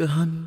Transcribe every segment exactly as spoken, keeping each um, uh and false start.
به همین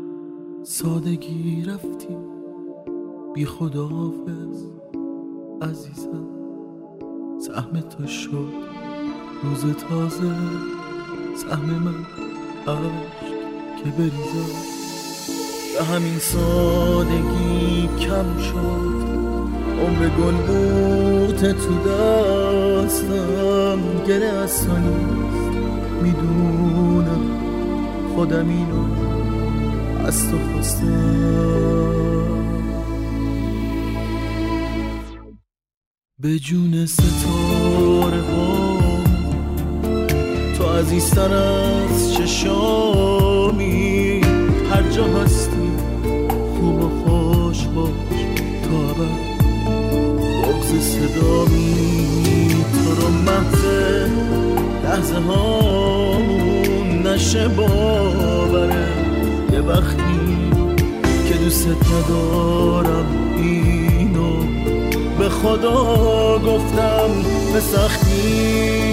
سادگی رفتی، بی خداحافظ عزیزم. سهم تو شد روز تازه، سهم من عشق که بریزم. به همین سادگی کم شد عمر گل بوت تو دستم. گله از تو نیست میدونم، خودم اینو از تو خواستم. به جون ستاره ها تو عزیزتر از چشامی. هر جا هستی خوب و خوش باش تا ابد، بغض صدامی. تو رو محض لحظه هامون نشه باوره، یه وقتی که دوست ندارم اینو به خدا گفتم به سختی.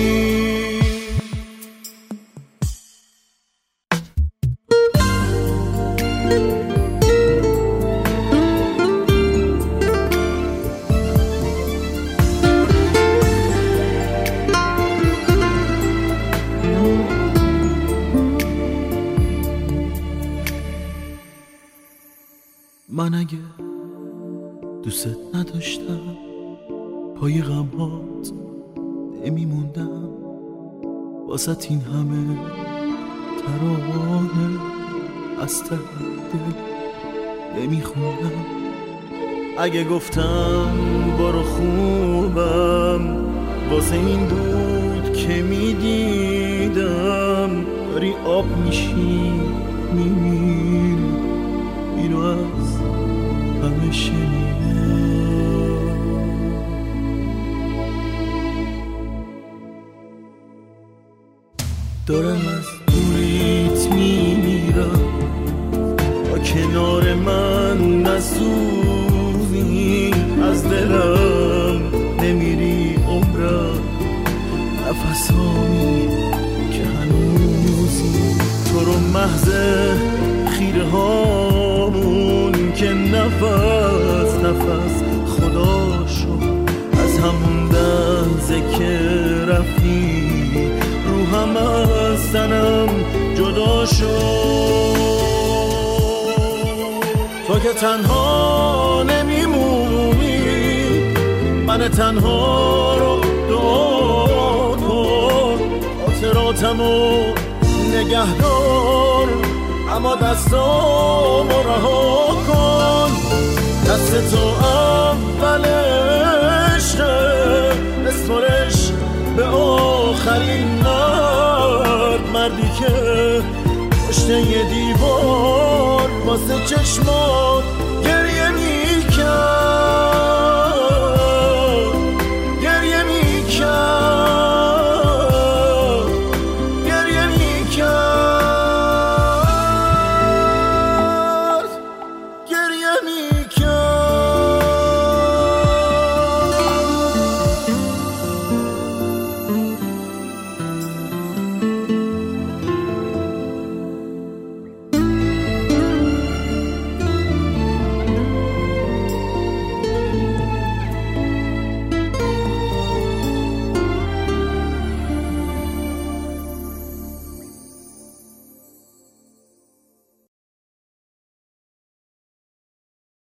من اگه دوست نداشتم پای غمهات نمیموندم، واسه این همه ترانه از ته دل نمیخوندم. اگه گفتم برو خوبم واسه این دود که میدیدم، داری آب میشی میمیری، اینو از همه شنیدم. دارم از دوریت میمیرم، با کنار من نسوزی. از دلم نمیری عمرم، نفسامی که هنوزی. تو رو محض خیره هامون که نفس نفس خدا شد. از همون لحظه که رفتی روحم از تنم جدا شد. تو که تنها نمیمونی، من تنها رو دعا کن. خاطراتمو نگهدار، اما دستامو رها کن. دست تو اول عشقه، بسپرش به آخرین مرد. مردی که پشت یه دیوار واسه چشمات